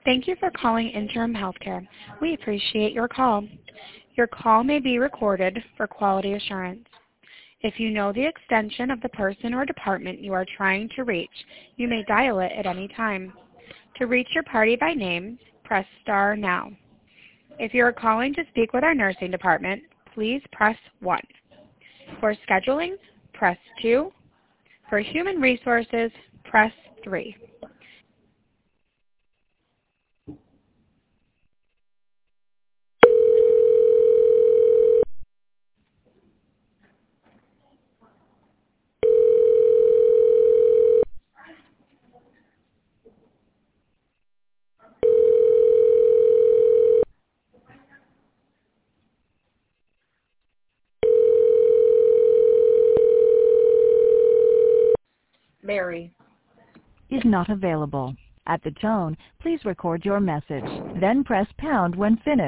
Thank you for calling Interim Healthcare. We appreciate your call. Your call may be recorded for quality assurance. If you know the extension of the person or department you are trying to reach, you may dial it at any time. To reach your party by name, press star now. If you are calling to speak with our nursing department, please press 1. For scheduling, press 2. For human resources, press 3. Mary. Is not available. At the tone, please record your message, then press pound when finished.